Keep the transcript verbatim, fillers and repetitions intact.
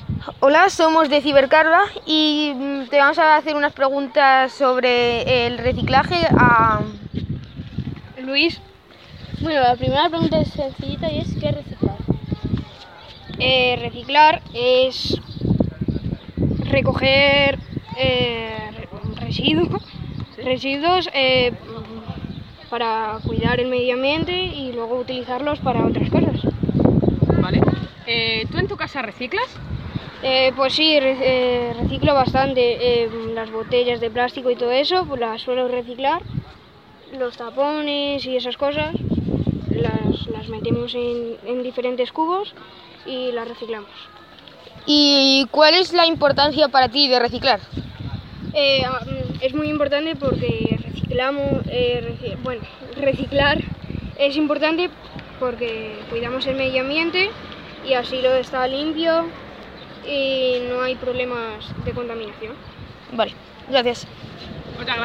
Hola, somos de Cibercarla y te vamos a hacer unas preguntas sobre el reciclaje a Luis. Bueno, la primera pregunta es sencillita y es ¿qué es reciclar? Eh, reciclar es recoger eh, residuos, ¿Sí? residuos eh, para cuidar el medio ambiente y luego utilizarlos para otras cosas. Vale. Eh, ¿Tú en tu casa reciclas? Eh, pues sí, re eh, reciclo bastante. Eh, las botellas de plástico y todo eso, pues las suelo reciclar. Los tapones y esas cosas las, las metemos en, en diferentes cubos y las reciclamos. ¿Y cuál es la importancia para ti de reciclar? Eh, es muy importante porque reciclamos, eh, reci bueno, reciclar es importante porque cuidamos el medio ambiente y así lo está limpio y no hay problemas de contaminación. Vale, gracias. Muchas gracias.